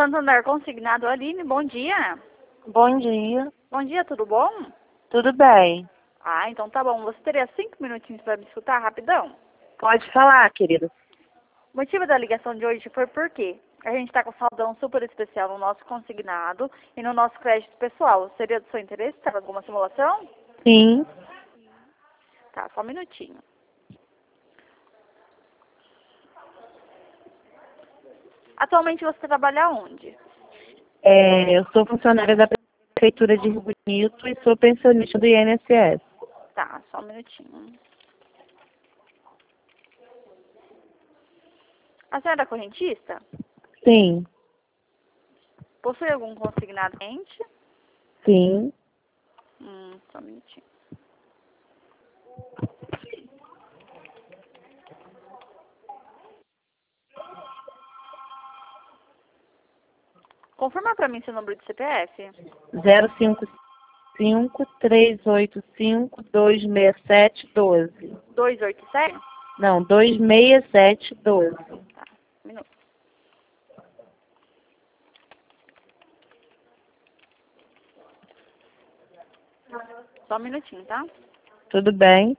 Santander Consignado, Aline, bom dia. Bom dia. Bom dia, tudo bom? Tudo bem? Ah, então tá bom. Você teria 5 minutinhos para me escutar rapidão? Pode falar, querido. O motivo da ligação de hoje foi porque a gente está com saldão super especial no nosso consignado e no nosso crédito pessoal. Seria do seu interesse? Tem alguma simulação? Sim. Tá, só um minutinho. Atualmente você trabalha onde? Eu sou funcionária da Prefeitura de Rio Bonito e sou pensionista do INSS. Tá, só um minutinho. A senhora é correntista? Sim. Possui algum consignado quente? Sim. Só um minutinho. Confirma pra mim seu número de CPF. 055-385-267-12. 287? Não, 267-12. Tá, um minuto. Só um minutinho, tá? Tudo bem?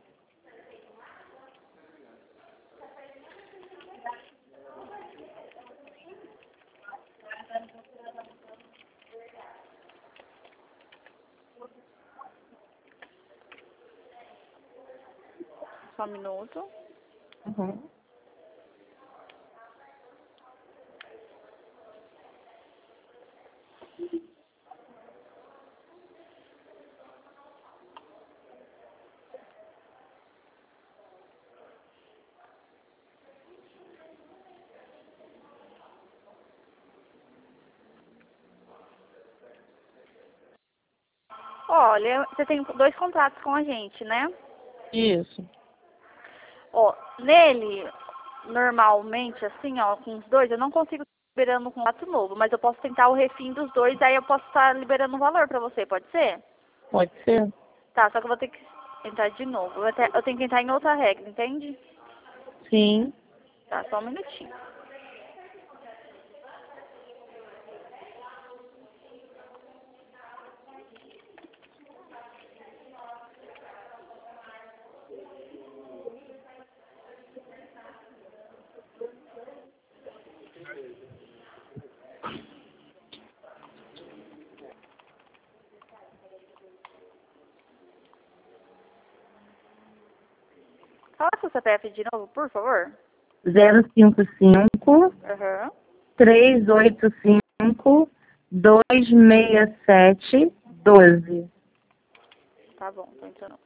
Só um minuto. Uhum. Olha, você tem 2 contratos com a gente, né? Isso. Ó, nele, normalmente, assim, ó, com os 2, eu não consigo liberando um contrato novo, mas eu posso tentar o refim dos 2, aí eu posso estar liberando um valor pra você, pode ser? Pode ser? Tá, só que eu vou ter que entrar de novo. Eu tenho que entrar em outra regra, entende? Sim. Tá, só um minutinho. Fala seu CPF de novo, por favor. 055 Aham. 385 267 12. Tá bom, tô entrando.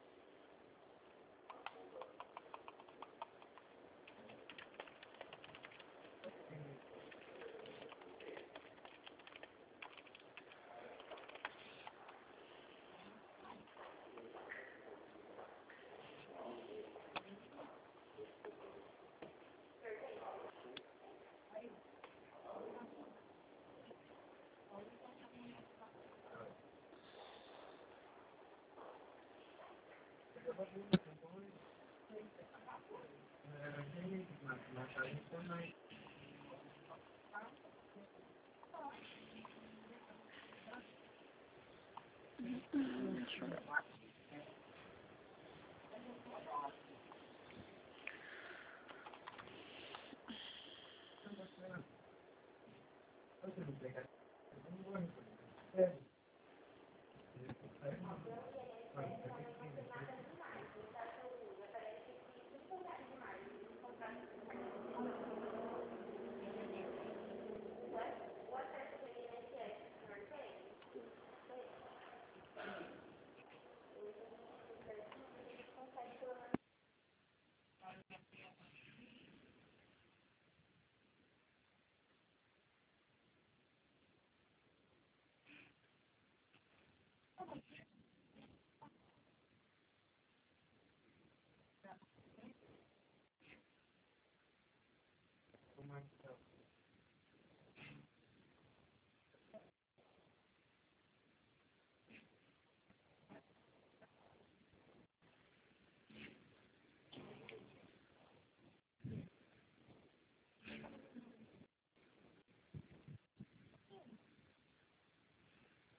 Deixa eu ver.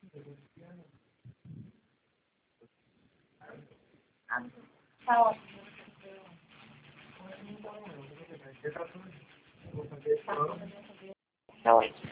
Tá ótimo. Tá ótimo.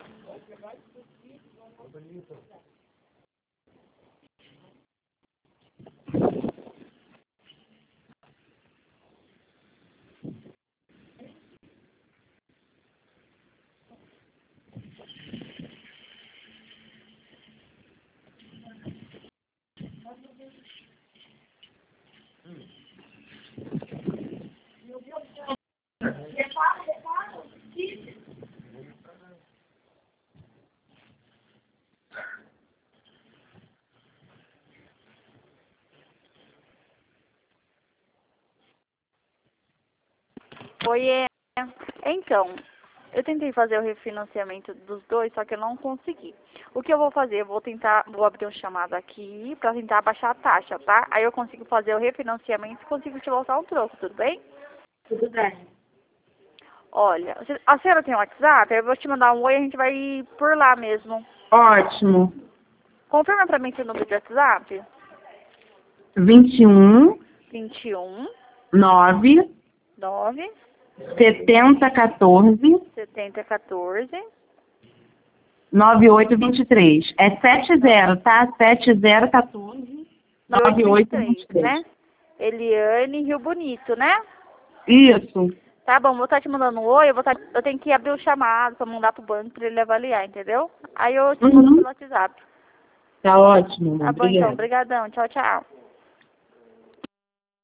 Oiê. Então, eu tentei fazer o refinanciamento dos dois, só que eu não consegui. O que eu vou fazer? Eu vou abrir um chamado aqui pra tentar baixar a taxa, tá? Aí eu consigo fazer o refinanciamento e consigo te voltar um troco, tudo bem? Tudo bem. Olha, a senhora tem WhatsApp? Eu vou te mandar um oi e a gente vai por lá mesmo. Ótimo. Confirma pra mim seu número de WhatsApp. 21 21 9 9 70 14 70 14 98 23. É 70, tá? 70 14 98 23. né? Eliane Rio Bonito, né? Isso. Tá bom, vou estar te mandando um oi, eu tenho que abrir o chamado pra mandar pro banco pra ele avaliar, entendeu? Aí eu te mando pelo WhatsApp. Tá ótimo. Tá bom então, Obrigada. brigadão, tchau, tchau.